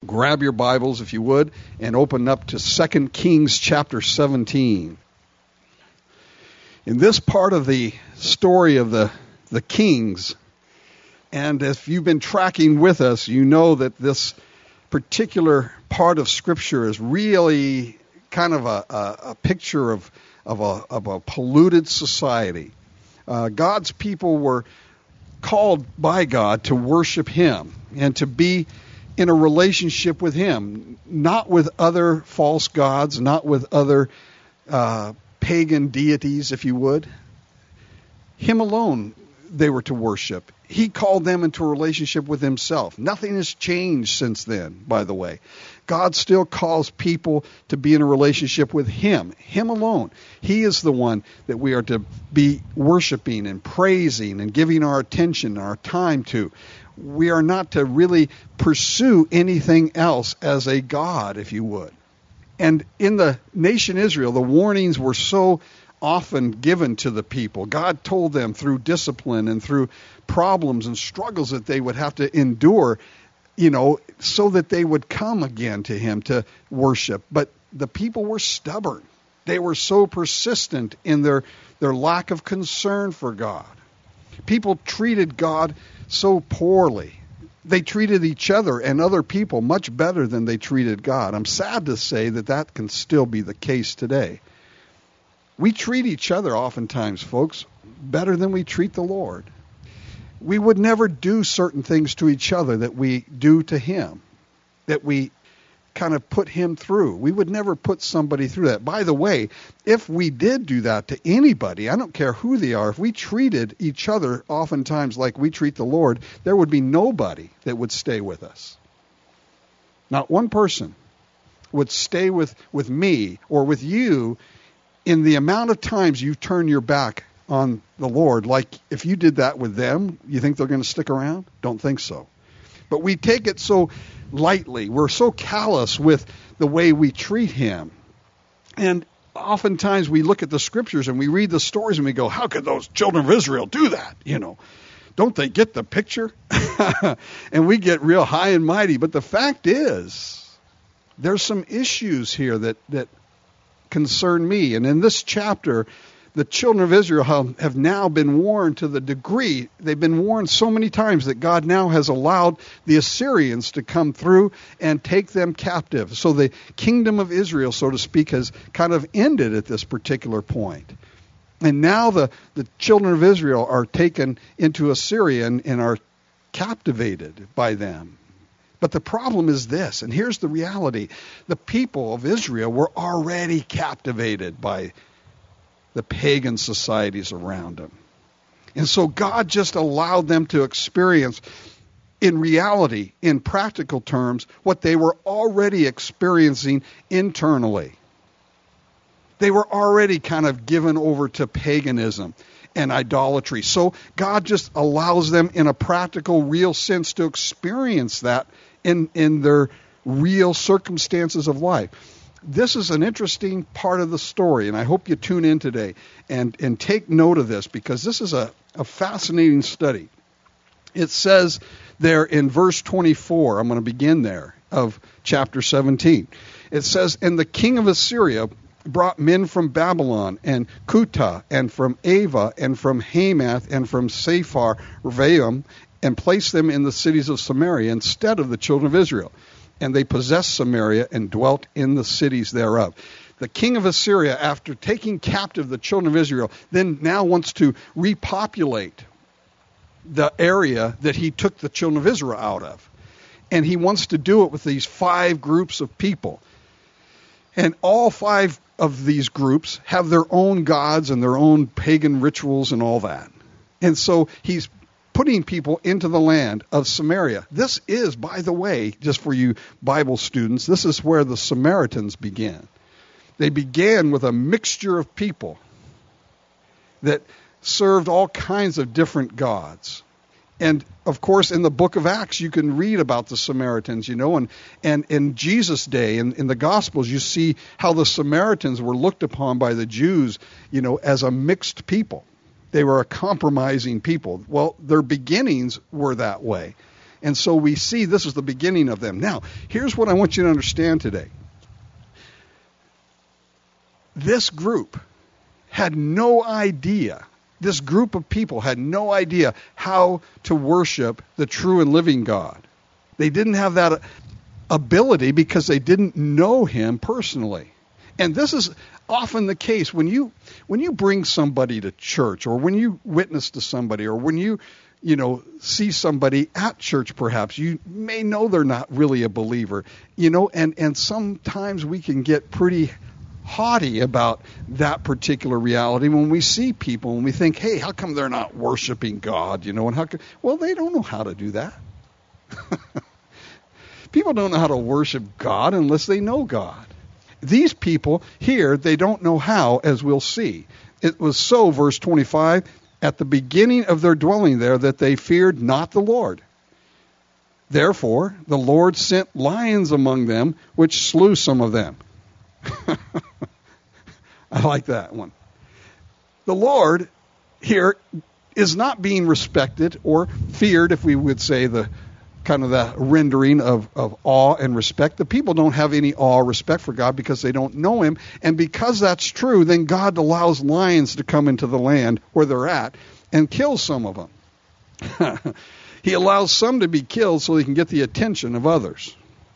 grab your Bibles, if you would, and open up to 2 Kings chapter 17. In this part of the story of the kings, and if you've been tracking with us, you know that this particular part of Scripture is really kind of a picture of a polluted society. God's people were called by God to worship Him and to be in a relationship with Him, not with other false gods, not with other pagan deities, if you would. Him alone they were to worship. He called them into a relationship with Himself. Nothing has changed since then, by the way. God still calls people to be in a relationship with Him alone. He is the one that we are to be worshiping and praising and giving our attention, our time to. We are not to really pursue anything else as a god, if you would. And in the nation Israel, the warnings were so often given to the people. God told them through discipline and through problems and struggles that they would have to endure, so that they would come again to Him to worship. But the people were stubborn. They were so persistent in their lack of concern for God. People treated God so poorly. They treated each other and other people much better than they treated God. I'm sad to say that can still be the case today. We treat each other oftentimes, folks, better than we treat the Lord. We would never do certain things to each other that we do to Him, that we kind of put Him through. We would never put somebody through that. By the way, if we did do that to anybody, I don't care who they are, if we treated each other oftentimes like we treat the Lord, there would be nobody that would stay with us. Not one person would stay with me or with you in the amount of times you turn your back on the Lord. Like if you did that with them, you think they're going to stick around? Don't think so. But we take it so lightly. We're so callous with the way we treat Him. And oftentimes we look at the Scriptures and we read the stories and we go, how could those children of Israel do that? Don't they get the picture? And we get real high and mighty. But the fact is, there's some issues here that concern me. And in this chapter, the children of Israel have now been warned to the degree, they've been warned so many times that God now has allowed the Assyrians to come through and take them captive. So the kingdom of Israel, so to speak, has kind of ended at this particular point. And now the children of Israel are taken into Assyria and are captivated by them. But the problem is this, and here's the reality. The people of Israel were already captivated by the pagan societies around them. And so God just allowed them to experience, in reality, in practical terms, what they were already experiencing internally. They were already kind of given over to paganism and idolatry. So God just allows them in a practical, real sense to experience that in their real circumstances of life. This is an interesting part of the story, and I hope you tune in today and take note of this, because this is a fascinating study. It says there in verse 24, I'm going to begin there, of chapter 17. It says, and the king of Assyria brought men from Babylon and Cutha and from Ava and from Hamath and from Sephar Revaim, and placed them in the cities of Samaria instead of the children of Israel. And they possessed Samaria and dwelt in the cities thereof. The king of Assyria, after taking captive the children of Israel, then now wants to repopulate the area that he took the children of Israel out of. And he wants to do it with these 5 groups of people. And all 5 of these groups have their own gods and their own pagan rituals and all that. And so he's putting people into the land of Samaria. This is, by the way, just for you Bible students, this is where the Samaritans began. They began with a mixture of people that served all kinds of different gods. And, of course, in the book of Acts, you can read about the Samaritans, and in Jesus' day, in the Gospels, you see how the Samaritans were looked upon by the Jews, as a mixed people. They were a compromising people. Well, their beginnings were that way. And so we see this is the beginning of them. Now, here's what I want you to understand today. This group had no idea, this group of people had no idea how to worship the true and living God. They didn't have that ability because they didn't know him personally. And this is often the case when you bring somebody to church, or when you witness to somebody, or when you see somebody at church, perhaps you may know they're not really a believer, and sometimes we can get pretty haughty about that particular reality when we see people and we think, hey, how come they're not worshiping God, and how come? Well, they don't know how to do that. People don't know how to worship God unless they know God. These people here, they don't know how, as we'll see. It was so, verse 25, at the beginning of their dwelling there, that they feared not the Lord. Therefore, the Lord sent lions among them, which slew some of them. I like that one. The Lord here is not being respected or feared, if we would say the kind of the rendering of awe and respect. The people don't have any awe or respect for God because they don't know him. And because that's true, then God allows lions to come into the land where they're at and kill some of them. He allows some to be killed so he can get the attention of others.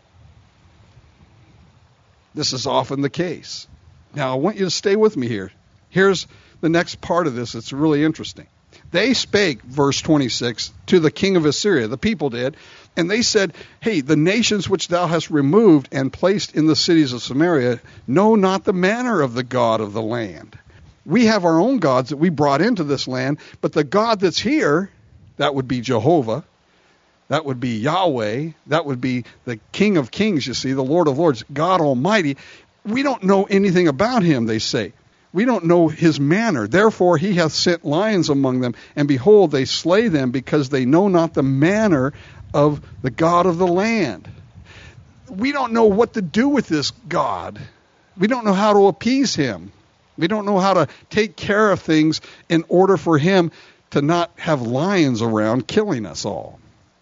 This is often the case. Now, I want you to stay with me here. Here's the next part of this. It's really interesting. They spake, verse 26, to the king of Assyria. The people did. And they said, hey, the nations which thou hast removed and placed in the cities of Samaria know not the manner of the God of the land. We have our own gods that we brought into this land, but the God that's here, that would be Jehovah. That would be Yahweh. That would be the King of Kings, you see, the Lord of Lords, God Almighty. We don't know anything about him, they say. We don't know his manner. Therefore he hath sent lions among them, and behold, they slay them, because they know not the manner of the God of the land. We don't know what to do with this God. We don't know how to appease him. We don't know how to take care of things in order for him to not have lions around killing us all.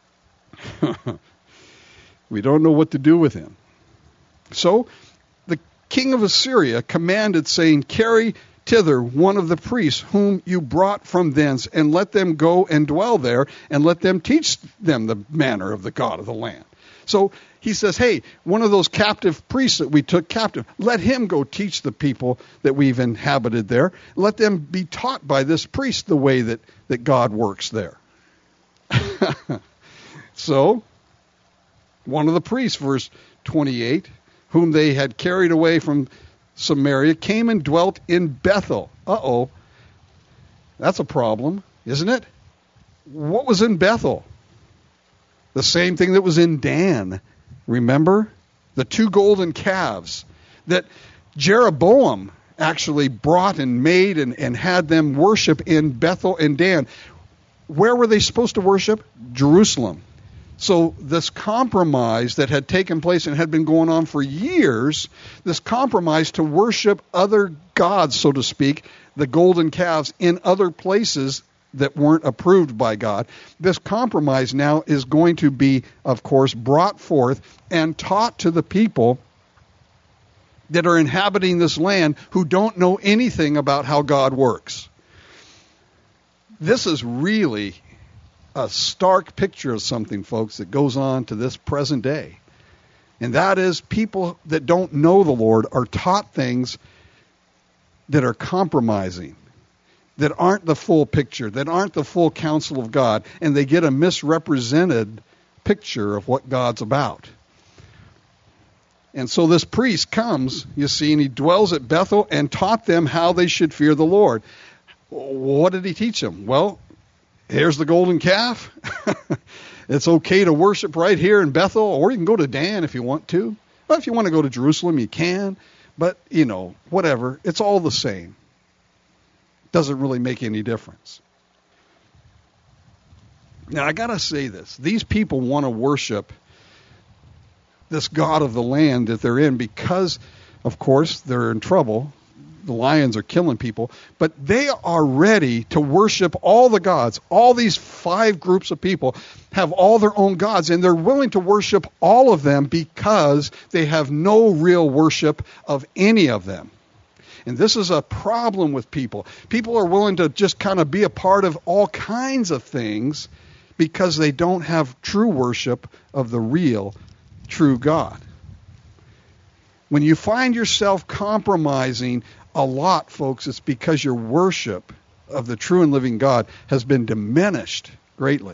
We don't know what to do with him. So the king of Assyria commanded, saying, carry thither one of the priests whom you brought from thence, and let them go and dwell there, and let them teach them the manner of the God of the land. So he says, hey, one of those captive priests that we took captive, let him go teach the people that we've inhabited there. Let them be taught by this priest the way that God works there. So, one of the priests, verse 28, whom they had carried away from Samaria, came and dwelt in Bethel. Uh-oh. That's a problem, isn't it? What was in Bethel? The same thing that was in Dan. Remember? The 2 golden calves that Jeroboam actually brought and made and had them worship in Bethel and Dan. Where were they supposed to worship? Jerusalem. So this compromise that had taken place and had been going on for years, this compromise to worship other gods, so to speak, the golden calves in other places that weren't approved by God, this compromise now is going to be, of course, brought forth and taught to the people that are inhabiting this land who don't know anything about how God works. This is really a stark picture of something, folks, that goes on to this present day. And that is, people that don't know the Lord are taught things that are compromising, that aren't the full picture, that aren't the full counsel of God, and they get a misrepresented picture of what God's about. And so this priest comes, you see, and he dwells at Bethel and taught them how they should fear the Lord. What did he teach them? Well, here's the golden calf. It's okay to worship right here in Bethel, or you can go to Dan if you want to. Well, if you want to go to Jerusalem, you can. But, whatever. It's all the same. Doesn't really make any difference. Now, I got to say this. These people want to worship this God of the land that they're in because, of course, they're in trouble. the lions are killing people, but they are ready to worship all the gods. All these 5 groups of people have all their own gods, and they're willing to worship all of them because they have no real worship of any of them. And this is a problem with people. People are willing to just kind of be a part of all kinds of things because they don't have true worship of the real, true God. When you find yourself compromising a lot, folks, it's because your worship of the true and living God has been diminished greatly.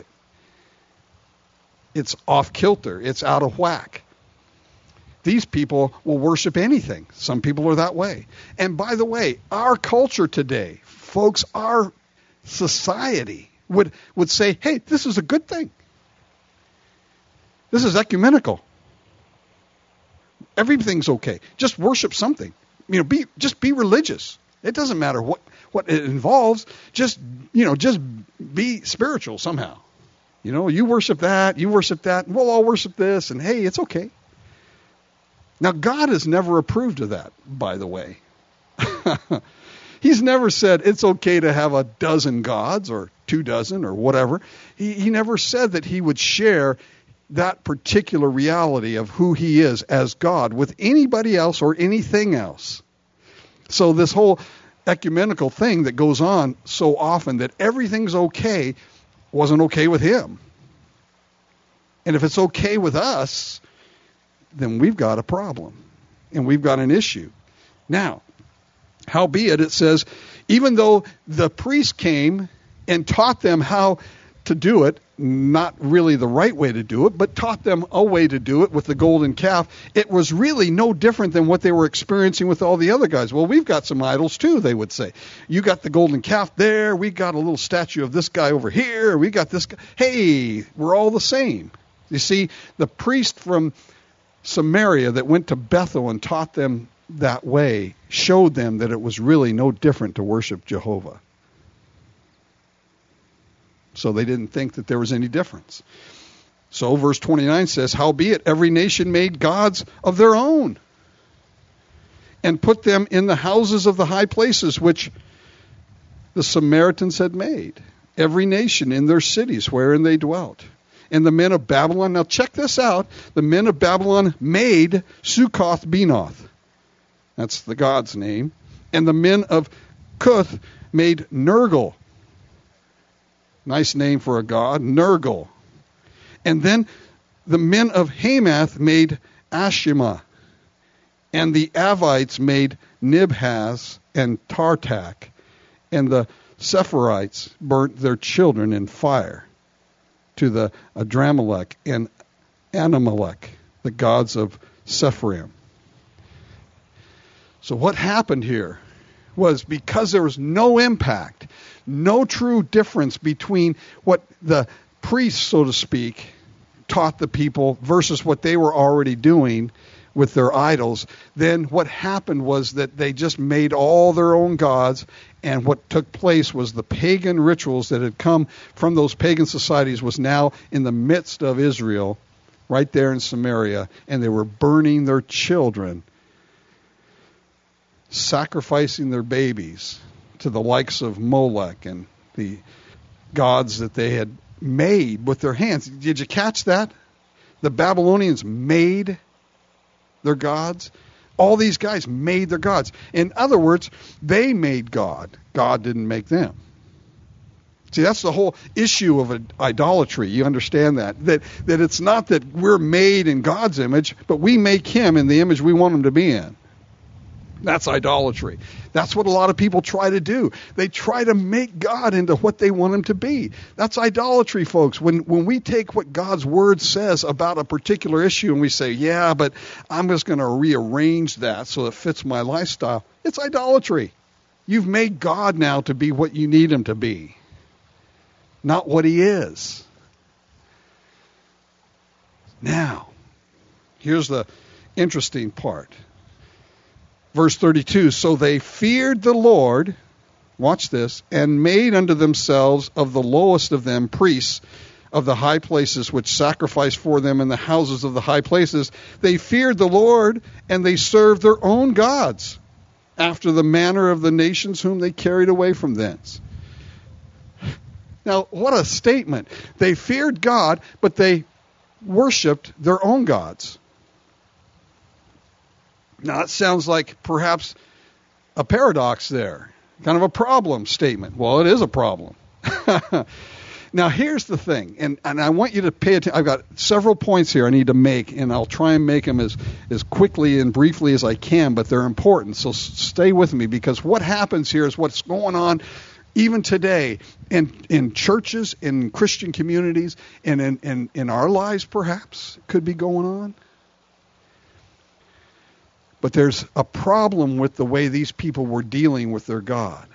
It's off kilter. It's out of whack. These people will worship anything. Some people are that way. And by the way, our culture today, folks, our society would say, hey, this is a good thing. This is ecumenical. Everything's okay. Just worship something. Just be religious. It doesn't matter what it involves. Just be spiritual somehow. You worship that, and we'll all worship this, and hey, it's okay. Now, God has never approved of that, by the way. He's never said it's okay to have a dozen gods or 24 or whatever. He never said that he would share that particular reality of who he is as God with anybody else or anything else. So this whole ecumenical thing that goes on so often that everything's okay wasn't okay with him. And if it's okay with us, then we've got a problem and we've got an issue. Now, howbeit, it says, even though the priest came and taught them how to do it, not really the right way to do it, but taught them a way to do it with the golden calf, it was really no different than what they were experiencing with all the other guys. Well, we've got some idols too, they would say. You got the golden calf there, we got a little statue of this guy over here, we got this guy. Hey, we're all the same. You see, the priest from Samaria that went to Bethel and taught them that way showed them that it was really no different to worship Jehovah. So they didn't think that there was any difference. So verse 29 says, howbeit every nation made gods of their own, and put them in the houses of the high places which the Samaritans had made, every nation in their cities wherein they dwelt. And the men of Babylon, now check this out, the men of Babylon made Succoth-Benoth. That's the god's name. And the men of Cuth made Nergal. Nice name for a god, Nergal. And then the men of Hamath made Ashima. And the Avites made Nibhaz and Tartak. And the Sephirites burnt their children in fire to the Adramelech and Anamelech, the gods of Sepharim. So what happened here was because there was no impact, no true difference between what the priests, so to speak, taught the people versus what they were already doing with their idols, then what happened was that they just made all their own gods, and what took place was the pagan rituals that had come from those pagan societies was now in the midst of Israel, right there in Samaria, and they were burning their children, sacrificing their babies to the likes of Molech and the gods that they had made with their hands. Did you catch that? The Babylonians made their gods. All these guys made their gods. In other words, they made God. God didn't make them. See, that's the whole issue of idolatry. You understand that? That it's not that we're made in God's image, but we make him in the image we want him to be in. That's idolatry. That's what a lot of people try to do. They try to make God into what they want him to be. That's idolatry, folks. When we take what God's word says about a particular issue and we say, yeah, but I'm just going to rearrange that so it fits my lifestyle, it's idolatry. You've made God now to be what you need him to be, not what he is. Now, here's the interesting part. Verse 32, so they feared the Lord, watch this, and made unto themselves of the lowest of them priests of the high places, which sacrificed for them in the houses of the high places. They feared the Lord, and they served their own gods. after the manner of the nations whom they carried away from thence. Now, what a statement. They feared God, but they worshipped their own gods. Now, that sounds like perhaps a paradox there, kind of a problem statement. Well, it is a problem. Now, here's the thing, and I want you to pay attention. I've got several points here I need to make, and I'll try and make them as quickly and briefly as I can, but they're important, so stay with me, because what happens here is what's going on even today in churches, in Christian communities, and in our lives perhaps could be going on. But there's a problem with the way these people were dealing with their God.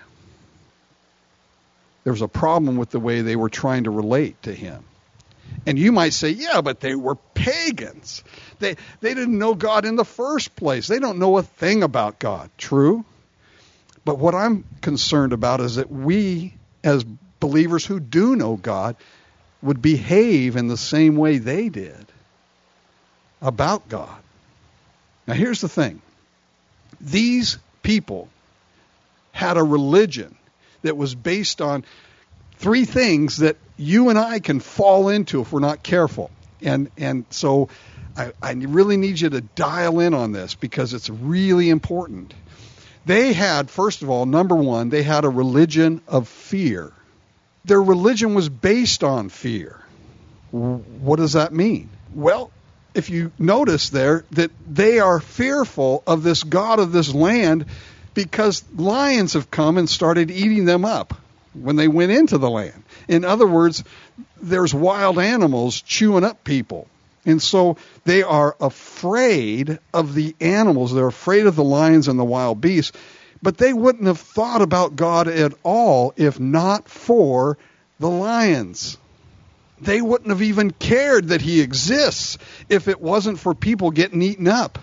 There was a problem with the way they were trying to relate to him. And you might say, yeah, but they were pagans. They didn't know God in the first place. They don't know a thing about God. True. But what I'm concerned about is that we, as believers who do know God, would behave in the same way they did about God. Now, here's the thing. These people had a religion that was based on three things that you and I can fall into if we're not careful. And so I really need you to dial in on this because it's really important. They had, first of all, number one, they had a religion of fear. Their religion was based on fear. What does that mean? Well, if you notice there that they are fearful of this God of this land because lions have come and started eating them up when they went into the land. In other words, there's wild animals chewing up people. And so they are afraid of the animals. They're afraid of the lions and the wild beasts. But they wouldn't have thought about God at all if not for the lions. They wouldn't have even cared that he exists if it wasn't for people getting eaten up.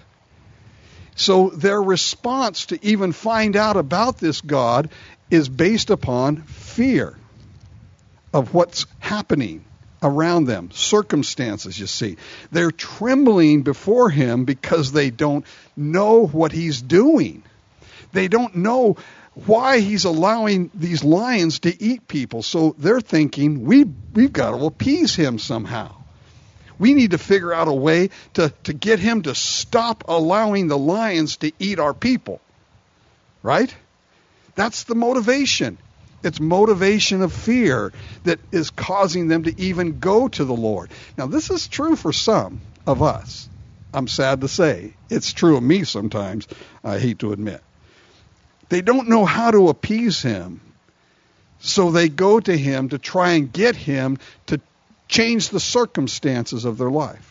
So their response to even find out about this God is based upon fear of what's happening around them, circumstances, you see. They're trembling before him because they don't know what he's doing. They don't know why he's allowing these lions to eat people. So they're thinking, we've got to appease him somehow. We need to figure out a way to get him to stop allowing the lions to eat our people. Right? That's the motivation. It's motivation of fear that is causing them to even go to the Lord. Now, this is true for some of us. I'm sad to say. It's true of me sometimes, I hate to admit. They don't know how to appease him, so they go to him to try and get him to change the circumstances of their life.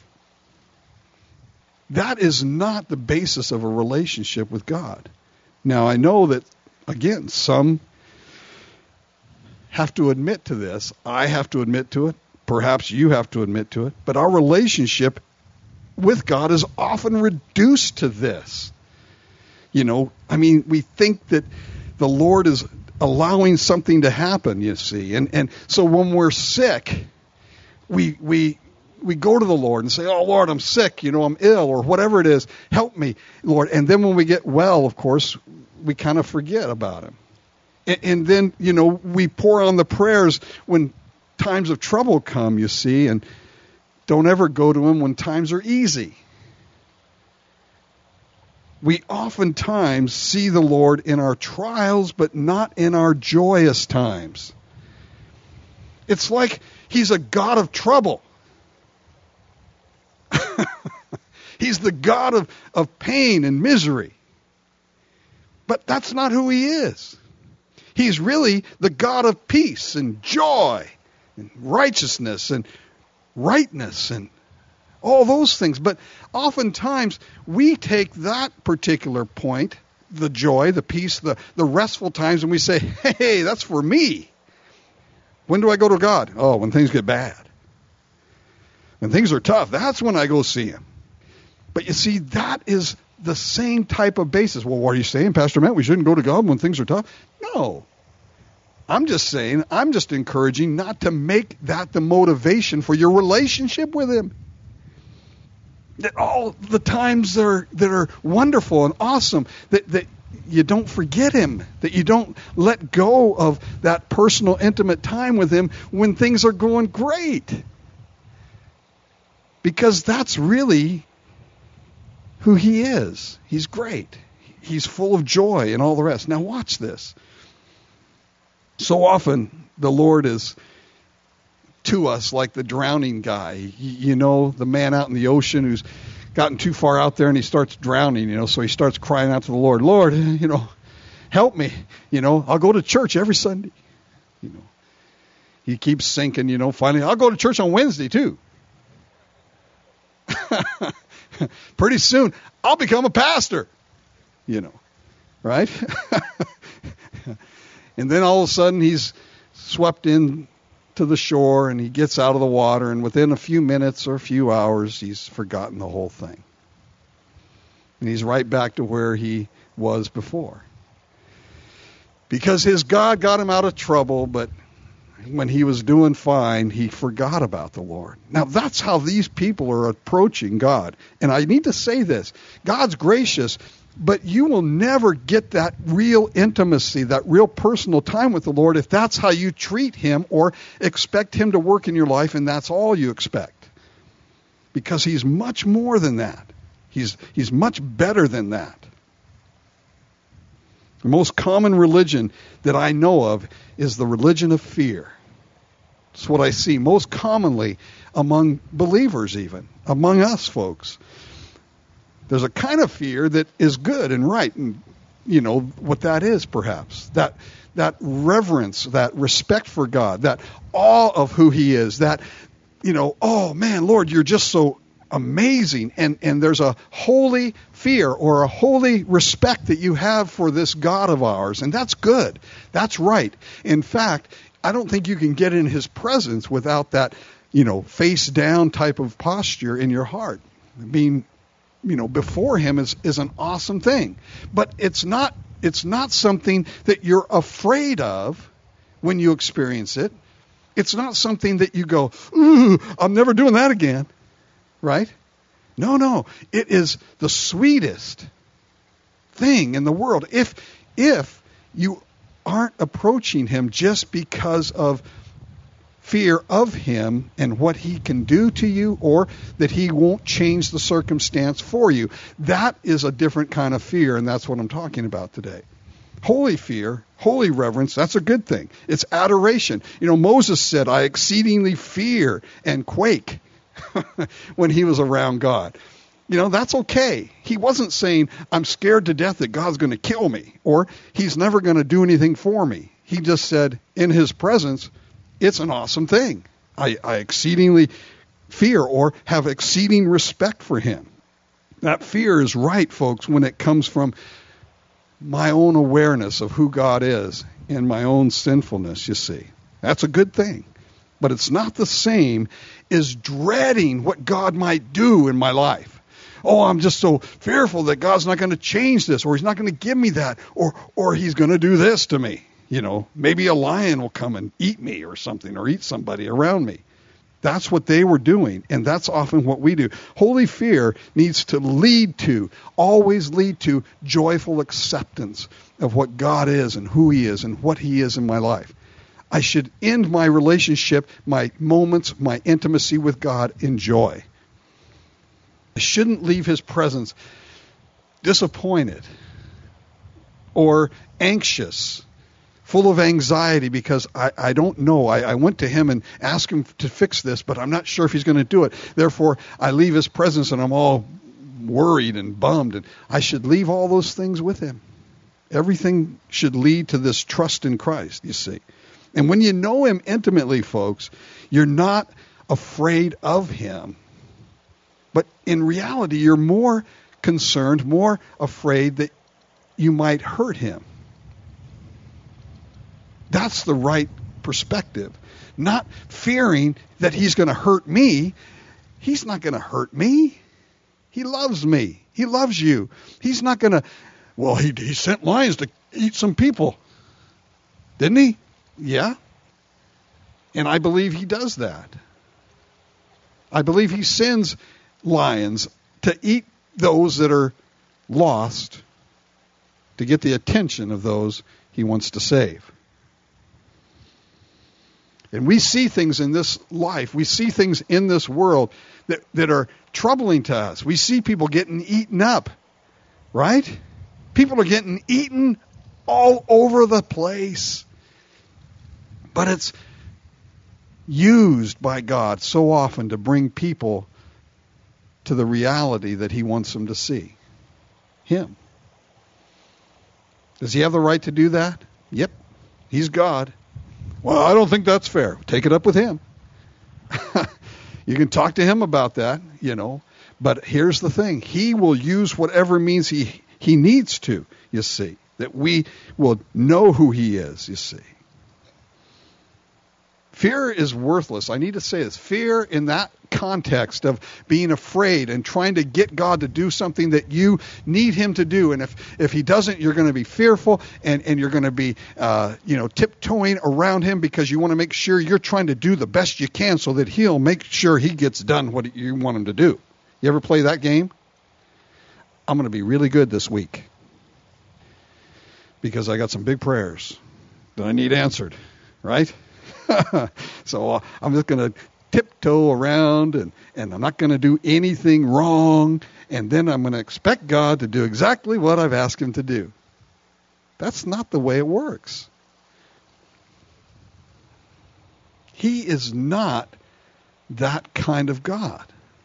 That is not the basis of a relationship with God. Now, I know that, again, some have to admit to this. I have to admit to it. Perhaps you have to admit to it. But our relationship with God is often reduced to this. You know, I mean, we think that the Lord is allowing something to happen, you see. And so when we're sick, we go to the Lord and say, oh, Lord, I'm sick, you know, I'm ill, or whatever it is. Help me, Lord. And then when we get well, of course, we kind of forget about him. And then, you know, we pour on the prayers when times of trouble come, you see, and don't ever go to him when times are easy. We oftentimes see the Lord in our trials, but not in our joyous times. It's like he's a God of trouble. He's the God of pain and misery. But that's not who he is. He's really the God of peace and joy and righteousness and rightness and all those things. But oftentimes we take that particular point, the joy, the peace, the restful times, and we say, hey, that's for me. When do I go to God? Oh, when things get bad. When things are tough, that's when I go see him. But you see, that is the same type of basis. Well, what are you saying, Pastor Matt? We shouldn't go to God when things are tough? No. I'm just saying, I'm just encouraging not to make that the motivation for your relationship with him. That all the times that are wonderful and awesome, that you don't forget him, that you don't let go of that personal, intimate time with him when things are going great. Because that's really who he is. He's great. He's full of joy and all the rest. Now watch this. So often the Lord is to us like the drowning guy. You know, the man out in the ocean who's gotten too far out there and he starts drowning, so he starts crying out to the Lord, Lord, help me. I'll go to church every Sunday. He keeps sinking, finally, I'll go to church on Wednesday too. Pretty soon, I'll become a pastor, right? And then all of a sudden he's swept in to the shore and he gets out of the water, and within a few minutes or a few hours he's forgotten the whole thing. And he's right back to where he was before. Because his God got him out of trouble, but when he was doing fine, he forgot about the Lord. Now that's how these people are approaching God. And I need to say this. God's gracious, but you will never get that real intimacy, that real personal time with the Lord if that's how you treat him or expect him to work in your life and that's all you expect. Because he's much more than that. He's much better than that. The most common religion that I know of is the religion of fear. It's what I see most commonly among believers, even among us folks. There's a kind of fear that is good and right, and you know what that is, perhaps. That reverence, that respect for God, that awe of who he is, that, oh man, Lord, you're just so amazing. And there's a holy fear or a holy respect that you have for this God of ours, and that's good. That's right. In fact, I don't think you can get in his presence without that, face down type of posture in your heart. Being before him is an awesome thing. But it's not something that you're afraid of when you experience it. It's not something that you go, ooh, I'm never doing that again. Right? No. It is the sweetest thing in the world. If you aren't approaching him just because of fear of him and what he can do to you, or that he won't change the circumstance for you. That is a different kind of fear, and that's what I'm talking about today. Holy fear, holy reverence, that's a good thing. It's adoration. Moses said, I exceedingly fear and quake when he was around God. That's okay. He wasn't saying, I'm scared to death that God's going to kill me, or he's never going to do anything for me. He just said, in his presence, it's an awesome thing. I exceedingly fear or have exceeding respect for him. That fear is right, folks, when it comes from my own awareness of who God is and my own sinfulness, you see. That's a good thing. But it's not the same as dreading what God might do in my life. Oh, I'm just so fearful that God's not going to change this, or he's not going to give me that, or he's going to do this to me. Maybe a lion will come and eat me or something, or eat somebody around me. That's what they were doing, and that's often what we do. Holy fear needs to always lead to joyful acceptance of what God is and who he is and what he is in my life. I should end my relationship, my moments, my intimacy with God in joy. I shouldn't leave his presence disappointed or anxious, full of anxiety because I don't know. I went to him and asked him to fix this, but I'm not sure if he's going to do it. Therefore, I leave his presence and I'm all worried and bummed. And I should leave all those things with him. Everything should lead to this trust in Christ, you see. And when you know him intimately, folks, you're not afraid of him. But in reality, you're more concerned, more afraid that you might hurt him. That's the right perspective. Not fearing that he's going to hurt me. He's not going to hurt me. He loves me. He loves you. He's not going to, well, he sent lions to eat some people. Didn't he? Yeah. And I believe he does that. I believe he sends lions to eat those that are lost to get the attention of those he wants to save. And we see things in this life, we see things in this world that are troubling to us. We see people getting eaten up, right? People are getting eaten all over the place. But it's used by God so often to bring people to the reality that he wants them to see. Him. Does he have the right to do that? Yep. He's God. Well, I don't think that's fair. Take it up with him. You can talk to him about that, But here's the thing. He will use whatever means he needs to, you see. That we will know who he is, you see. Fear is worthless. I need to say this. Fear in that context of being afraid and trying to get God to do something that you need him to do. And if he doesn't, you're going to be fearful and you're going to be, tiptoeing around him because you want to make sure you're trying to do the best you can so that he'll make sure he gets done what you want him to do. You ever play that game? I'm going to be really good this week because I got some big prayers that I need answered, right? So I'm just going to tiptoe around and I'm not going to do anything wrong. And then I'm going to expect God to do exactly what I've asked him to do. That's not the way it works. He is not that kind of God.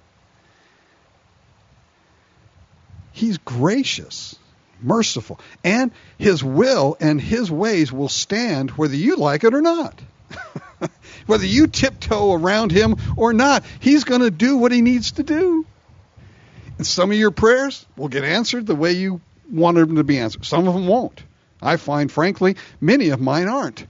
He's gracious, merciful, and his will and his ways will stand whether you like it or not. Whether you tiptoe around him or not, he's going to do what he needs to do. And some of your prayers will get answered the way you wanted them to be answered. Some of them won't. I find, frankly, many of mine aren't.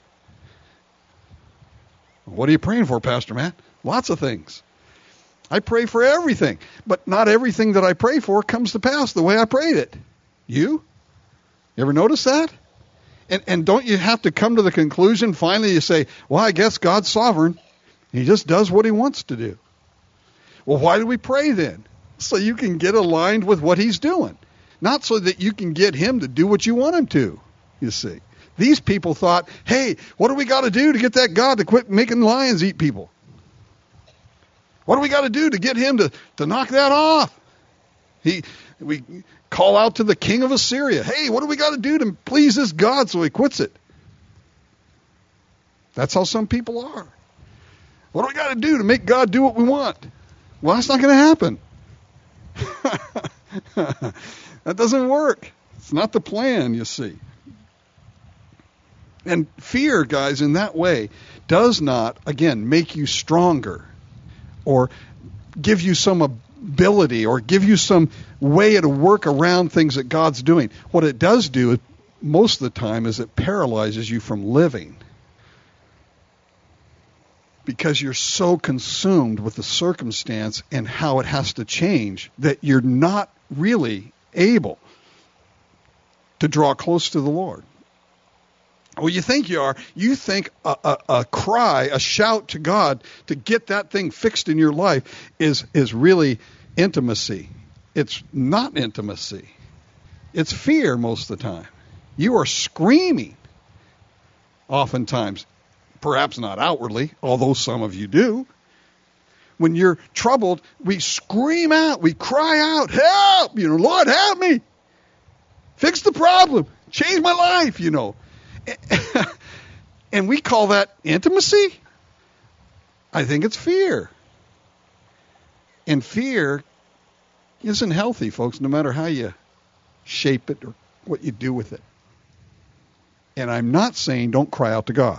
What are you praying for, Pastor Matt? Lots of things. I pray for everything, but not everything that I pray for comes to pass the way I prayed it. You ever notice that? And don't you have to come to the conclusion, finally you say, well, I guess God's sovereign. He just does what he wants to do. Well, why do we pray then? So you can get aligned with what he's doing. Not so that you can get him to do what you want him to, you see. These people thought, hey, what do we got to do to get that God to quit making lions eat people? What do we got to do to get him to knock that off? We call out to the king of Assyria. Hey, what do we got to do to please this God so he quits it? That's how some people are. What do we got to do to make God do what we want? Well, that's not going to happen. That doesn't work. It's not the plan, you see. And fear, guys, in that way, does not, again, make you stronger or give you some ability or give you some way to work around things that God's doing. What it does do most of the time is it paralyzes you from living because you're so consumed with the circumstance and how it has to change that you're not really able to draw close to the Lord. Well, you think you are. You think a cry, a shout to God to get that thing fixed in your life is really intimacy. It's not intimacy. It's fear most of the time. You are screaming oftentimes, perhaps not outwardly, although some of you do. When you're troubled, we scream out, we cry out, help, Lord, help me. Fix the problem. Change my life, And we call that intimacy? I think it's fear. And fear isn't healthy, folks, no matter how you shape it or what you do with it. And I'm not saying don't cry out to God.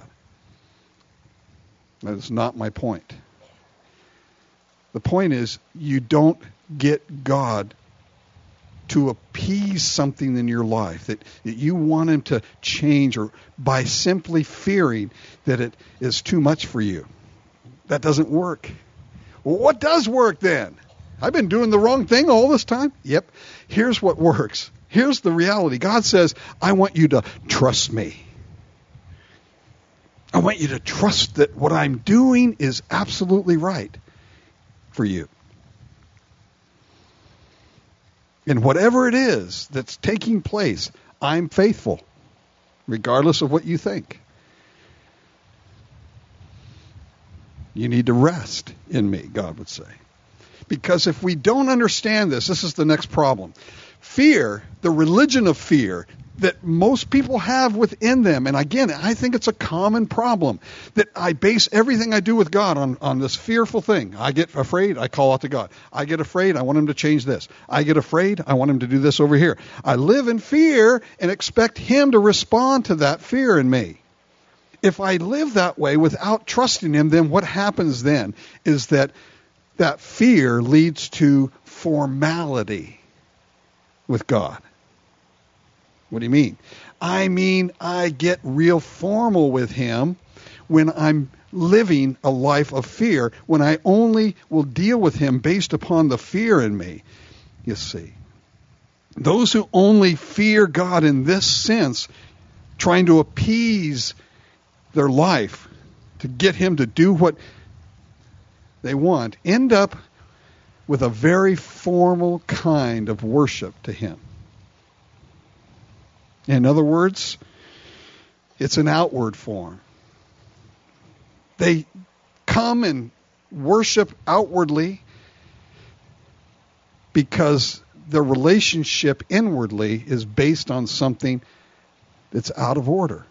That is not my point. The point is you don't get God to appease something in your life that you want him to change or by simply fearing that it is too much for you. That doesn't work. Well, what does work then? I've been doing the wrong thing all this time? Yep. Here's what works. Here's the reality. God says, I want you to trust me. I want you to trust that what I'm doing is absolutely right for you. And whatever it is that's taking place, I'm faithful, regardless of what you think. You need to rest in me, God would say. Because if we don't understand this, this is the next problem. Fear, the religion of fear that most people have within them, and again, I think it's a common problem, that I base everything I do with God on this fearful thing. I get afraid, I call out to God. I get afraid, I want him to change this. I get afraid, I want him to do this over here. I live in fear and expect him to respond to that fear in me. If I live that way without trusting him, then what happens then is that fear leads to formality with God. What do you mean? I mean, I get real formal with him when I'm living a life of fear, when I only will deal with him based upon the fear in me, you see. Those who only fear God in this sense, trying to appease their life to get him to do what they want, end up with a very formal kind of worship to him. In other words, it's an outward form. They come and worship outwardly because their relationship inwardly is based on something that's out of order.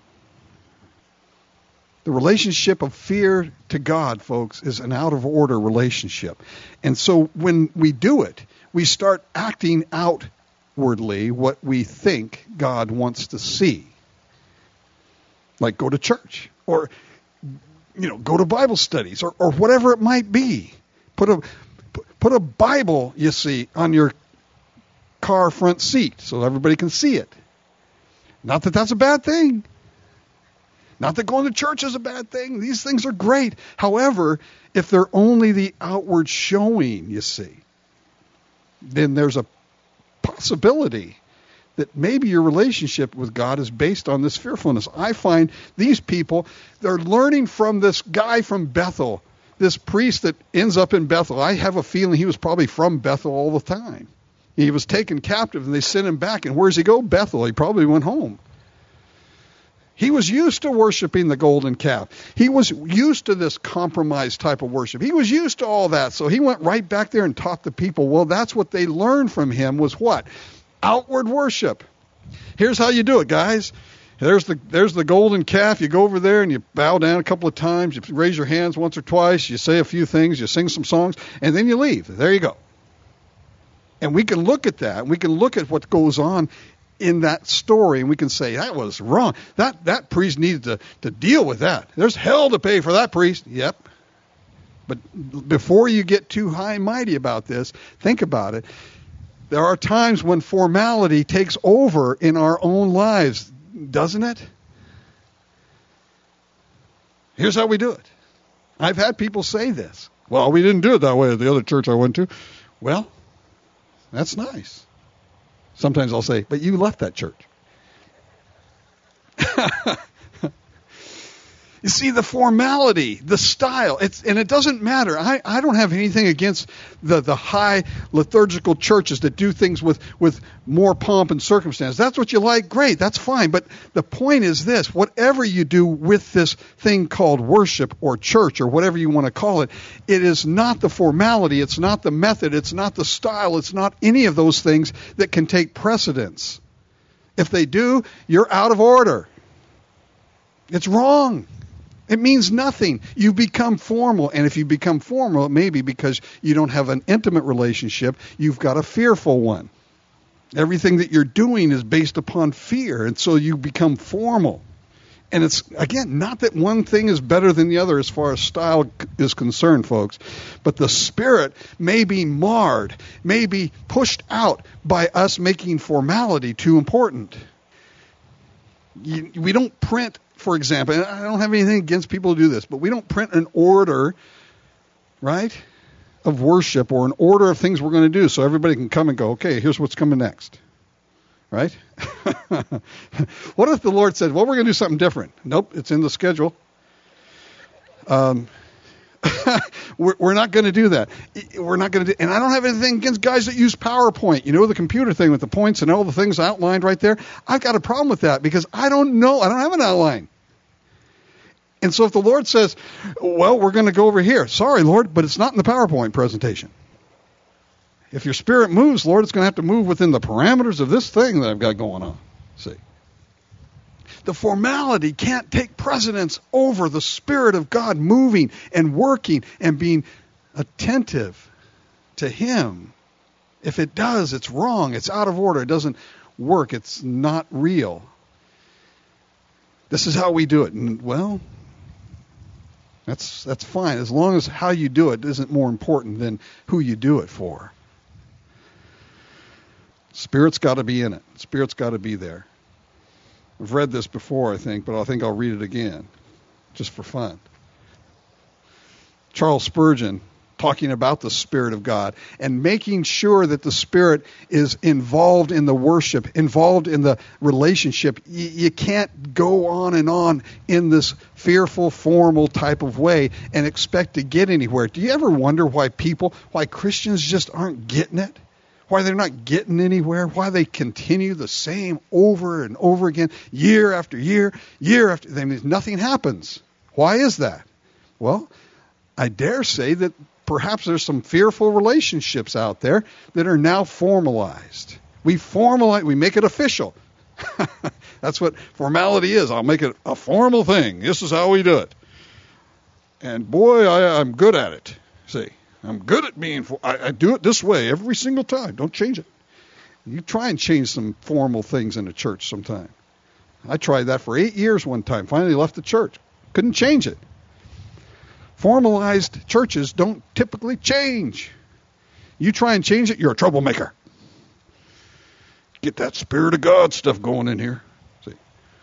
The relationship of fear to God, folks, is an out of order relationship. And so when we do it, we start acting outwardly what we think God wants to see. Like go to church or, go to Bible studies or whatever it might be. Put a Bible, you see, on your car front seat so everybody can see it. Not that that's a bad thing. Not that going to church is a bad thing. These things are great. However, if they're only the outward showing, you see, then there's a possibility that maybe your relationship with God is based on this fearfulness. I find these people, they're learning from this guy from Bethel, this priest that ends up in Bethel. I have a feeling he was probably from Bethel all the time. He was taken captive and they sent him back. And where does he go? Bethel. He probably went home. He was used to worshiping the golden calf. He was used to this compromised type of worship. He was used to all that. So he went right back there and taught the people. Well, that's what they learned from him was what? Outward worship. Here's how you do it, guys. There's the golden calf. You go over there and you bow down a couple of times. You raise your hands once or twice. You say a few things. You sing some songs. And then you leave. There you go. And we can look at that. We can look at what goes on in that story, and we can say, that was wrong. That priest needed to deal with that. There's hell to pay for that priest. Yep. But before you get too high and mighty about this, think about it. There are times when formality takes over in our own lives, doesn't it? Here's how we do it. I've had people say this. Well, we didn't do it that way at the other church I went to. Well, that's nice. Sometimes I'll say, but you left that church. You see, the formality, the style, and it doesn't matter. I don't have anything against the high liturgical churches that do things with more pomp and circumstance. That's what you like, great, that's fine. But the point is this, whatever you do with this thing called worship or church or whatever you want to call it, it is not the formality, it's not the method, it's not the style, it's not any of those things that can take precedence. If they do, you're out of order. It's wrong. It means nothing. You become formal, and if you become formal, it may be because you don't have an intimate relationship. You've got a fearful one. Everything that you're doing is based upon fear, and so you become formal. And it's, again, not that one thing is better than the other as far as style is concerned, folks, but the spirit may be marred, may be pushed out by us making formality too important. We don't print, for example, and I don't have anything against people who do this, but we don't print an order, right, of worship or an order of things we're going to do so everybody can come and go, okay, here's what's coming next, right? What if the Lord said, well, we're going to do something different? Nope, it's in the schedule. We're not going to do that. We're not going to do, and I don't have anything against guys that use PowerPoint. You know, the computer thing with the points and all the things outlined right there. I've got a problem with that because I don't know. I don't have an outline. And so if the Lord says, well, we're going to go over here. Sorry, Lord, but it's not in the PowerPoint presentation. If your spirit moves, Lord, it's going to have to move within the parameters of this thing that I've got going on. See? The formality can't take precedence over the Spirit of God moving and working and being attentive to Him. If it does, it's wrong. It's out of order. It doesn't work. It's not real. This is how we do it. And, well, that's fine, as long as how you do it isn't more important than who you do it for. Spirit's got to be in it. Spirit's got to be there. I've read this before, I think, but I think I'll read it again, just for fun. Charles Spurgeon, talking about the Spirit of God and making sure that the Spirit is involved in the worship, involved in the relationship. You can't go on and on in this fearful, formal type of way and expect to get anywhere. Do you ever wonder why Christians just aren't getting it? Why they're not getting anywhere, why they continue the same over and over again, year after year, nothing happens. Why is that? Well, I dare say that perhaps there's some fearful relationships out there that are now formalized. We make it official. That's what formality is. I'll make it a formal thing. This is how we do it. And boy, I'm good at it. See? I'm good at being, I do it this way every single time. Don't change it. You try and change some formal things in a church sometime. I tried that for 8 years one time. Finally left the church. Couldn't change it. Formalized churches don't typically change. You try and change it, you're a troublemaker. Get that Spirit of God stuff going in here. See?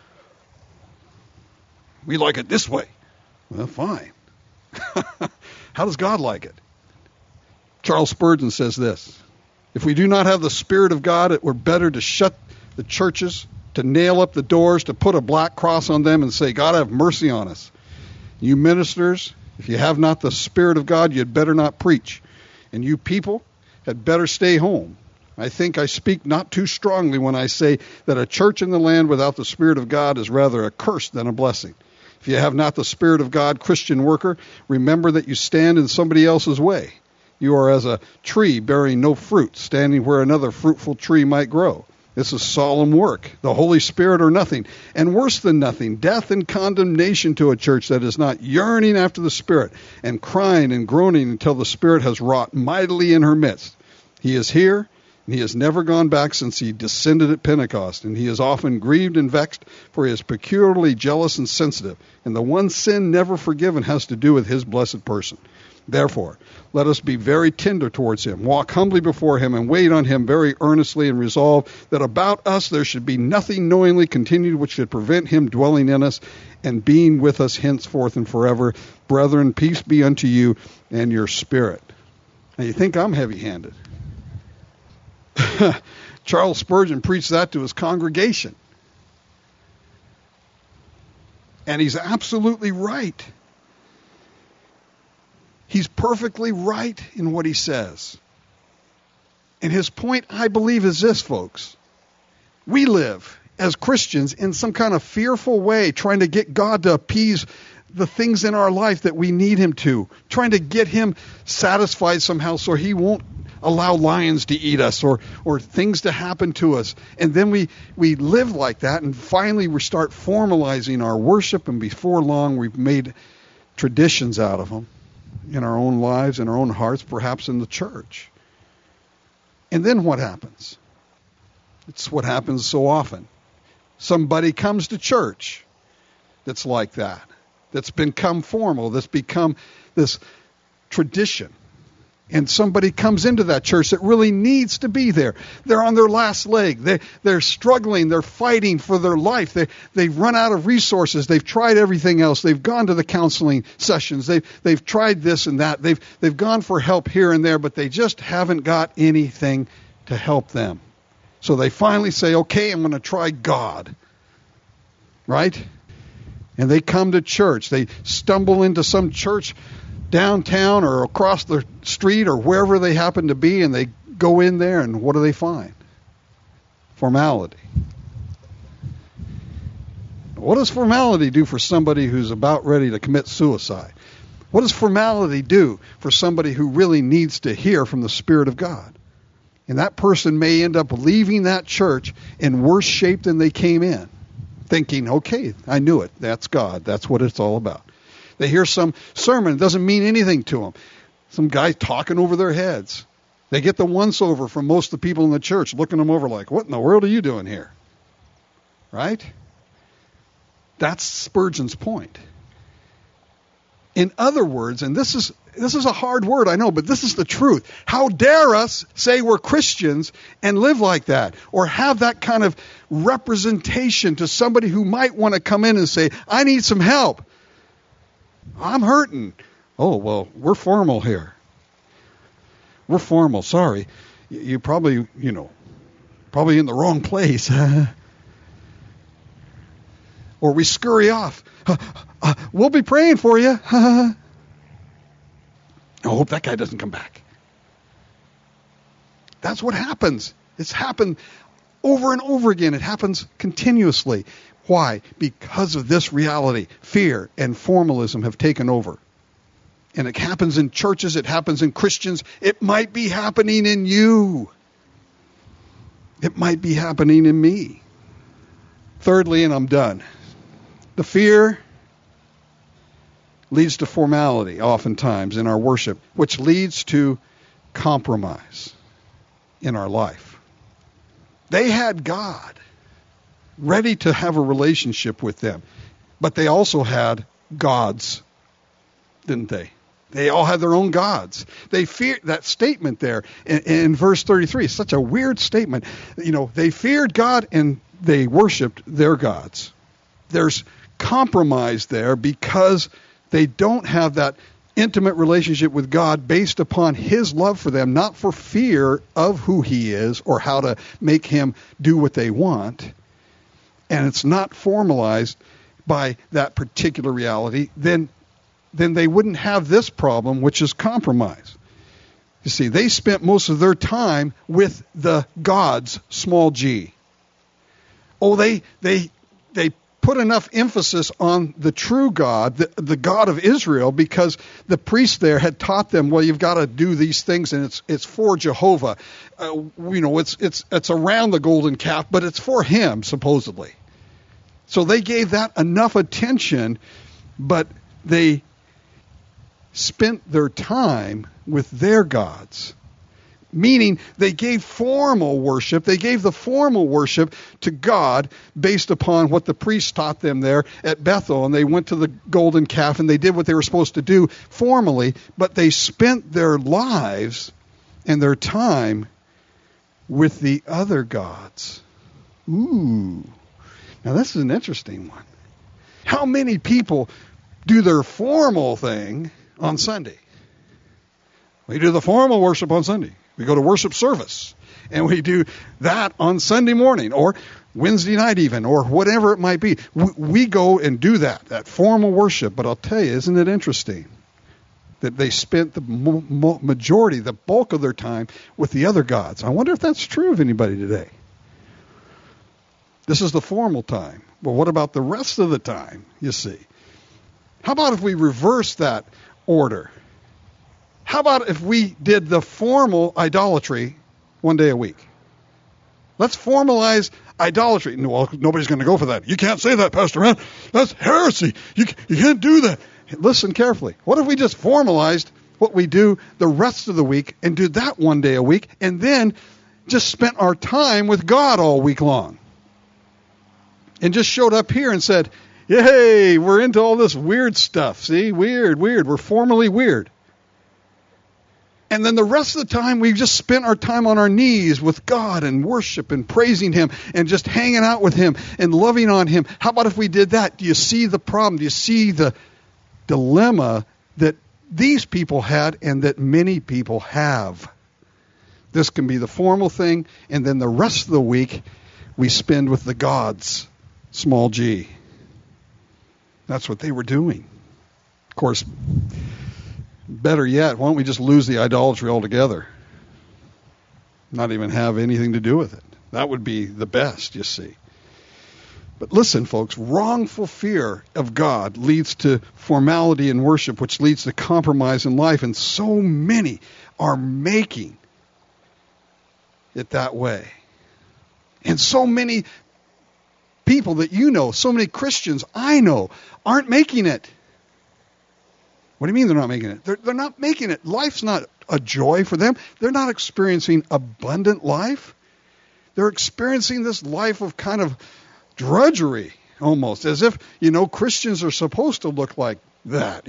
We like it this way. Well, fine. How does God like it? Charles Spurgeon says this: if we do not have the Spirit of God, it were better to shut the churches, to nail up the doors, to put a black cross on them and say, God, have mercy on us. You ministers, if you have not the Spirit of God, you'd better not preach. And you people had better stay home. I think I speak not too strongly when I say that a church in the land without the Spirit of God is rather a curse than a blessing. If you have not the Spirit of God, Christian worker, remember that you stand in somebody else's way. You are as a tree bearing no fruit, standing where another fruitful tree might grow. This is solemn work. The Holy Spirit or nothing, and worse than nothing, death and condemnation to a church that is not yearning after the Spirit and crying and groaning until the Spirit has wrought mightily in her midst. He is here, and he has never gone back since he descended at Pentecost, and he is often grieved and vexed, for he is peculiarly jealous and sensitive, and the one sin never forgiven has to do with his blessed person. Therefore, let us be very tender towards him, walk humbly before him, and wait on him very earnestly, and resolve that about us there should be nothing knowingly continued which should prevent him dwelling in us and being with us henceforth and forever. Brethren, peace be unto you and your spirit. Now, you think I'm heavy-handed. Charles Spurgeon preached that to his congregation. And he's absolutely right. He's perfectly right in what he says. And his point, I believe, is this, folks. We live as Christians in some kind of fearful way, trying to get God to appease the things in our life that we need him to, trying to get him satisfied somehow so he won't allow lions to eat us or things to happen to us. And then we live like that, and finally we start formalizing our worship, and before long we've made traditions out of them in our own lives, in our own hearts, perhaps in the church. And then what happens? It's what happens so often. Somebody comes to church that's like that, that's become formal, that's become this tradition. And somebody comes into that church that really needs to be there. They're on their last leg. They're struggling. They're fighting for their life. They've run out of resources. They've tried everything else. They've gone to the counseling sessions. They've tried this and that. They've gone for help here and there, but they just haven't got anything to help them. So they finally say, okay, I'm going to try God. Right? And they come to church. They stumble into some church downtown or across the street or wherever they happen to be, and they go in there, and what do they find? Formality. What does formality do for somebody who's about ready to commit suicide? What does formality do for somebody who really needs to hear from the Spirit of God? And that person may end up leaving that church in worse shape than they came in, thinking, okay, I knew it. That's God. That's what it's all about. They hear some sermon. It doesn't mean anything to them. Some guy talking over their heads. They get the once-over from most of the people in the church, looking them over like, what in the world are you doing here? Right? That's Spurgeon's point. In other words, and this is a hard word, I know, but this is the truth. How dare us say we're Christians and live like that, or have that kind of representation to somebody who might want to come in and say, I need some help. I'm hurting. Oh, well, we're formal here. We're formal, sorry. You probably, probably in the wrong place. Or we scurry off. We'll be praying for you. I hope that guy doesn't come back. That's what happens. It's happened over and over again. It happens continuously. Why? Because of this reality. Fear and formalism have taken over. And it happens in churches. It happens in Christians. It might be happening in you. It might be happening in me. Thirdly, and I'm done. The fear leads to formality oftentimes in our worship, which leads to compromise in our life. They had God ready to have a relationship with them, but they also had gods, didn't they? They all had their own gods. They feared that statement there in verse 33. It's such a weird statement. They feared God and they worshiped their gods. There's compromise there because they don't have that intimate relationship with God based upon His love for them, not for fear of who He is or how to make Him do what they want. And it's not formalized by that particular reality, then they wouldn't have this problem, which is compromise. You see, they spent most of their time with the gods, small g. Oh, they put enough emphasis on the true God, the God of Israel, because the priests there had taught them, well, you've got to do these things, and it's for Jehovah. It's around the golden calf, but it's for Him, supposedly. So they gave that enough attention, but they spent their time with their gods. Meaning they gave formal worship. They gave the formal worship to God based upon what the priests taught them there at Bethel. And they went to the golden calf and they did what they were supposed to do formally. But they spent their lives and their time with the other gods. Ooh. Now this is an interesting one. How many people do their formal thing on Sunday? We do the formal worship on Sunday. We go to worship service, and we do that on Sunday morning or Wednesday night even, or whatever it might be. We go and do that formal worship. But I'll tell you, isn't it interesting that they spent the majority, the bulk of their time with the other gods? I wonder if that's true of anybody today. This is the formal time. But what about the rest of the time, you see? How about if we reverse that order? How about if we did the formal idolatry one day a week? Let's formalize idolatry. No, well, nobody's going to go for that. You can't say that, Pastor Matt. That's heresy. You can't do that. Listen carefully. What if we just formalized what we do the rest of the week and did that one day a week and then just spent our time with God all week long? And just showed up here and said, yay, we're into all this weird stuff. See, weird. We're formally weird. And then the rest of the time, we just spent our time on our knees with God and worship and praising Him and just hanging out with Him and loving on Him. How about if we did that? Do you see the problem? Do you see the dilemma that these people had and that many people have? This can be the formal thing, and then the rest of the week we spend with the gods, small g. That's what they were doing. Of course, Better yet, why don't we just lose the idolatry altogether? Not even have anything to do with it. That would be the best, you see. But listen, folks, wrongful fear of God leads to formality in worship, which leads to compromise in life. And so many are making it that way. And so many people that you know, so many Christians I know, aren't making it. What do you mean they're not making it? They're not making it. Life's not a joy for them. They're not experiencing abundant life. They're experiencing this life of kind of drudgery, almost, as if, Christians are supposed to look like that.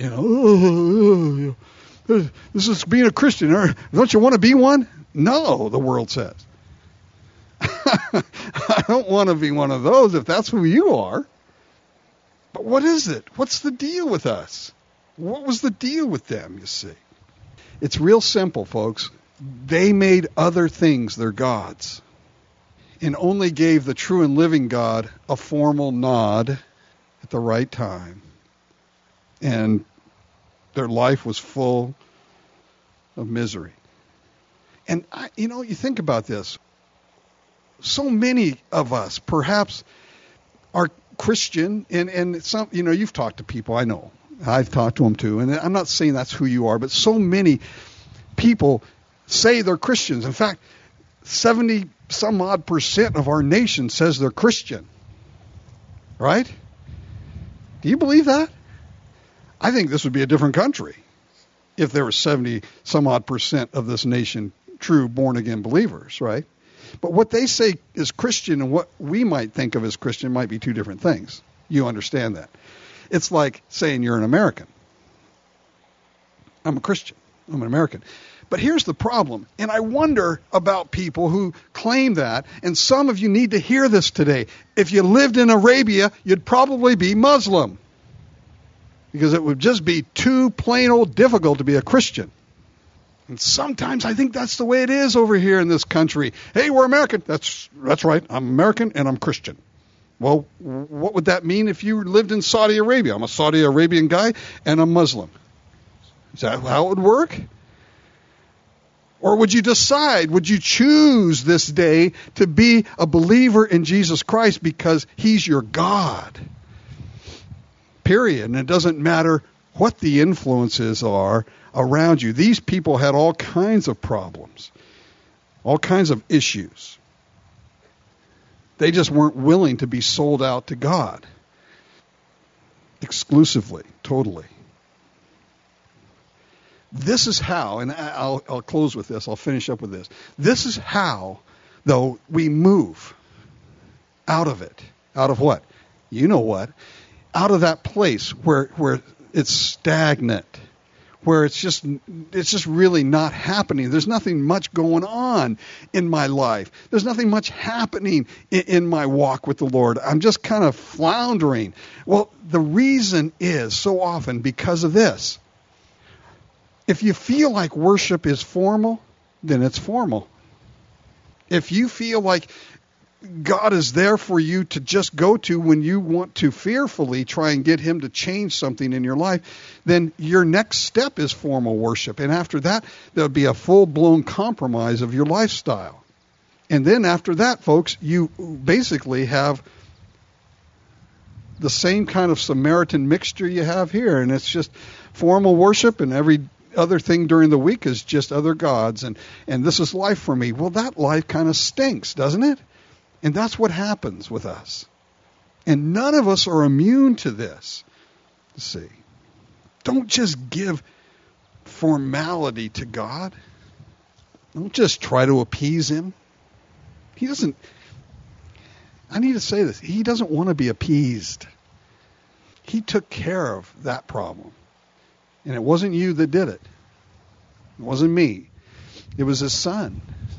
This is being a Christian. Don't you want to be one? No, the world says. I don't want to be one of those if that's who you are. But what is it? What's the deal with us? What was the deal with them, you see? It's real simple, folks. They made other things their gods and only gave the true and living God a formal nod at the right time. And their life was full of misery. And, you think about this. So many of us, perhaps, are Christian, and some, you've talked to people, I know. I've talked to them too, and I'm not saying that's who you are, but so many people say they're Christians. In fact, 70-some-odd% of our nation says they're Christian. Right? Do you believe that? I think this would be a different country if there were 70-some-odd% of this nation true born-again believers, right? But what they say is Christian and what we might think of as Christian might be two different things. You understand that. It's like saying you're an American. I'm a Christian. I'm an American. But here's the problem, and I wonder about people who claim that, and some of you need to hear this today. If you lived in Arabia, you'd probably be Muslim, because it would just be too plain old difficult to be a Christian. And sometimes I think that's the way it is over here in this country. Hey, we're American. That's right. I'm American and I'm Christian. Well, what would that mean if you lived in Saudi Arabia? I'm a Saudi Arabian guy and I'm Muslim. Is that how it would work? Or would you choose this day to be a believer in Jesus Christ because he's your God? Period. And it doesn't matter what the influences are around you. These people had all kinds of problems, all kinds of issues. They just weren't willing to be sold out to God exclusively, totally. This is how, and I'll close with this, I'll finish up with this. This is how, though, we move out of it. Out of what? You know what? Out of that place where it's stagnant, where it's just really not happening. There's nothing much going on in my life. There's nothing much happening in my walk with the Lord. I'm just kind of floundering. Well, the reason is so often because of this. If you feel like worship is formal, then it's formal. If you feel like God is there for you to just go to when you want to fearfully try and get him to change something in your life, then your next step is formal worship. And after that, there'll be a full-blown compromise of your lifestyle. And then after that, folks, you basically have the same kind of Samaritan mixture you have here. And it's just formal worship, and every other thing during the week is just other gods. And this is life for me. Well, that life kind of stinks, doesn't it? And that's what happens with us. And none of us are immune to this. See, don't just give formality to God. Don't just try to appease him. He doesn't, I need to say this, he doesn't want to be appeased. He took care of that problem. And it wasn't you that did it. It wasn't me. It was his son.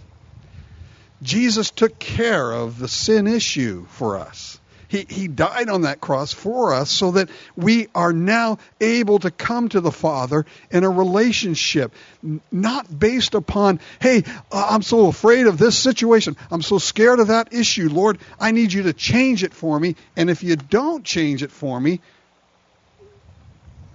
Jesus took care of the sin issue for us. He died on that cross for us so that we are now able to come to the Father in a relationship, not based upon, hey, I'm so afraid of this situation. I'm so scared of that issue. Lord, I need you to change it for me. And if you don't change it for me,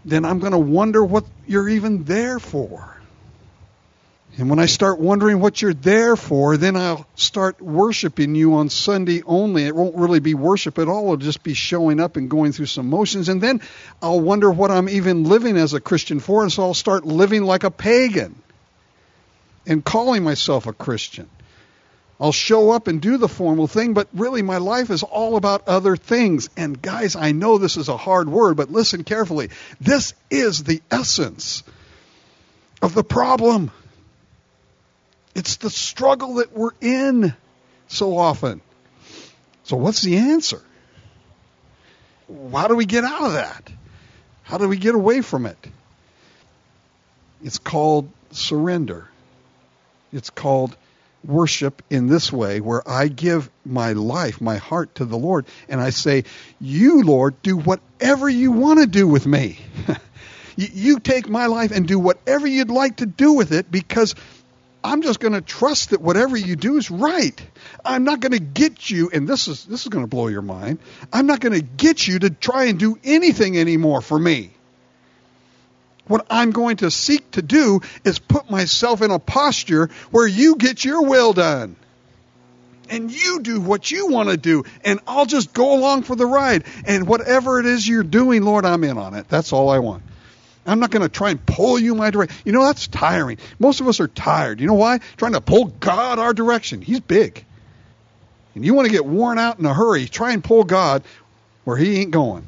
then I'm going to wonder what you're even there for. And when I start wondering what you're there for, then I'll start worshiping you on Sunday only. It won't really be worship at all. It'll just be showing up and going through some motions. And then I'll wonder what I'm even living as a Christian for. And so I'll start living like a pagan and calling myself a Christian. I'll show up and do the formal thing, but really my life is all about other things. And guys, I know this is a hard word, but listen carefully. This is the essence of the problem. It's the struggle that we're in so often. So what's the answer? How do we get out of that? How do we get away from it? It's called surrender. It's called worship in this way, where I give my life, my heart to the Lord, and I say, you, Lord, do whatever you want to do with me. You take my life and do whatever you'd like to do with it, because I'm just going to trust that whatever you do is right. I'm not going to get you, and this is going to blow your mind, I'm not going to get you to try and do anything anymore for me. What I'm going to seek to do is put myself in a posture where you get your will done. And you do what you want to do, and I'll just go along for the ride. And whatever it is you're doing, Lord, I'm in on it. That's all I want. I'm not going to try and pull you my direction. You know, that's tiring. Most of us are tired. You know why? Trying to pull God our direction. He's big. And you want to get worn out in a hurry. Try and pull God where he ain't going.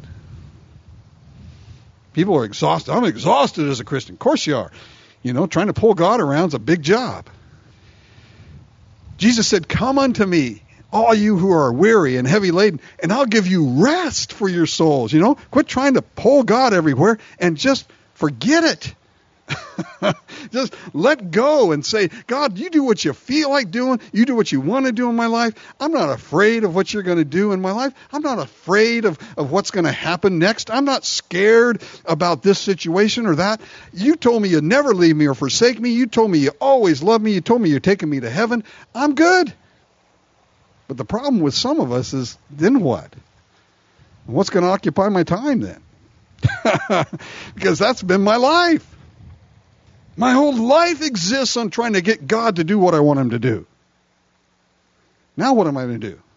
People are exhausted. I'm exhausted as a Christian. Of course you are. You know, trying to pull God around is a big job. Jesus said, come unto me, all you who are weary and heavy laden, and I'll give you rest for your souls. You know, quit trying to pull God everywhere and just forget it. Just let go and say, God, you do what you feel like doing. You do what you want to do in my life. I'm not afraid of what you're going to do in my life. I'm not afraid of what's going to happen next. I'm not scared about this situation or that. You told me you'd never leave me or forsake me. You told me you always love me. You told me you're taking me to heaven. I'm good. But the problem with some of us is, then what? What's going to occupy my time then? Because that's been my life. My whole life exists on trying to get God to do what I want him to do. Now what am I going to do?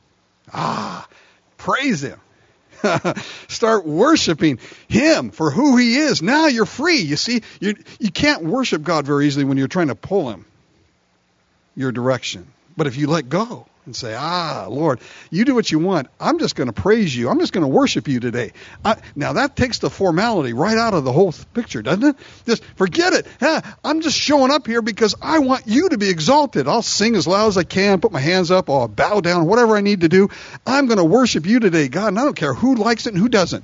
Praise him. Start worshiping him for who he is. Now you're free. You see, you can't worship God very easily when you're trying to pull him your direction. But if you let go and say, Lord, you do what you want. I'm just going to praise you. I'm just going to worship you today. Now that takes the formality right out of the whole picture, doesn't it? Just forget it. I'm just showing up here because I want you to be exalted. I'll sing as loud as I can, put my hands up, I'll bow down, whatever I need to do. I'm going to worship you today, God, and I don't care who likes it and who doesn't.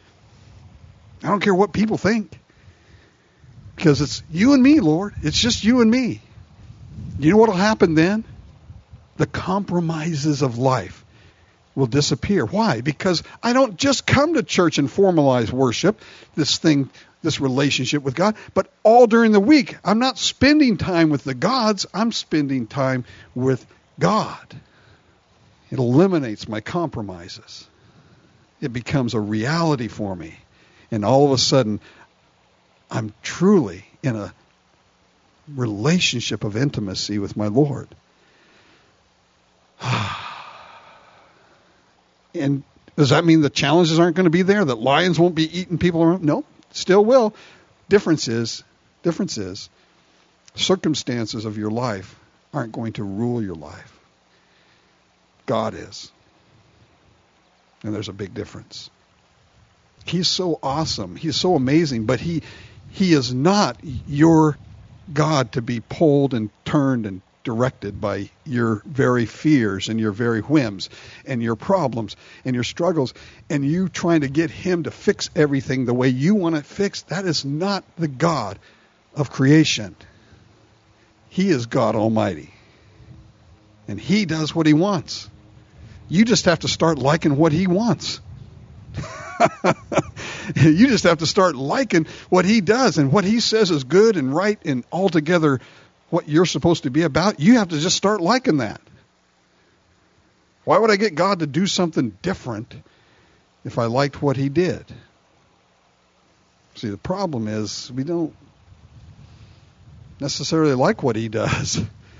I don't care what people think. Because it's you and me, Lord. It's just you and me. You know what will happen then? The compromises of life will disappear. Why? Because I don't just come to church and formalize worship, this relationship with God, but all during the week. I'm not spending time with the gods. I'm spending time with God. It eliminates my compromises. It becomes a reality for me. And all of a sudden, I'm truly in a relationship of intimacy with my Lord. And does that mean the challenges aren't going to be there? That lions won't be eating people around? No, still will. Difference is, circumstances of your life aren't going to rule your life. God is. And there's a big difference. He's so awesome. He's so amazing, but he is not your God to be pulled and turned and directed by your very fears and your very whims and your problems and your struggles and you trying to get him to fix everything the way you want it fixed. That is not the God of creation. He is God Almighty. And he does what he wants. You just have to start liking what he wants. You just have to start liking what he does, and what he says is good and right and altogether what you're supposed to be about. You have to just start liking that. Why would I get God to do something different if I liked what he did? See, the problem is we don't necessarily like what he does.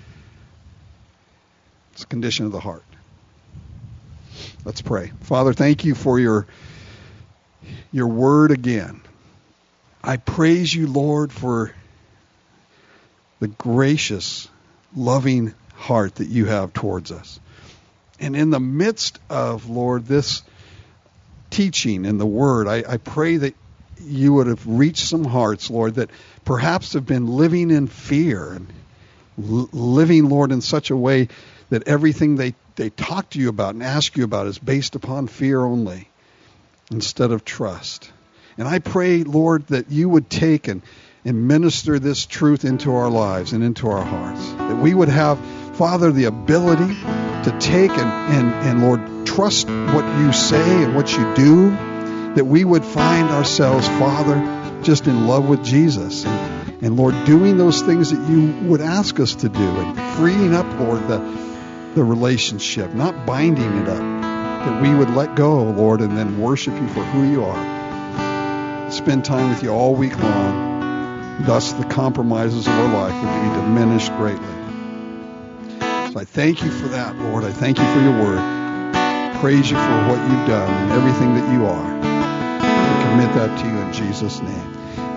It's a condition of the heart. Let's pray. Father, thank you for your word again. I praise you, Lord, for the gracious, loving heart that you have towards us. And in the midst of, Lord, this teaching in the Word, I pray that you would have reached some hearts, Lord, that perhaps have been living in fear and living, Lord, in such a way that everything they talk to you about and ask you about is based upon fear only instead of trust. And I pray, Lord, that you would take and minister this truth into our lives and into our hearts. That we would have, Father, the ability to take and Lord, trust what you say and what you do. That we would find ourselves, Father, just in love with Jesus. And Lord, doing those things that you would ask us to do. And freeing up, Lord, the relationship, not binding it up. That we would let go, Lord, and then worship you for who you are. Spend time with you all week long. Thus, the compromises of our life would be diminished greatly. So I thank you for that, Lord. I thank you for your word. Praise you for what you've done and everything that you are. We commit that to you in Jesus' name.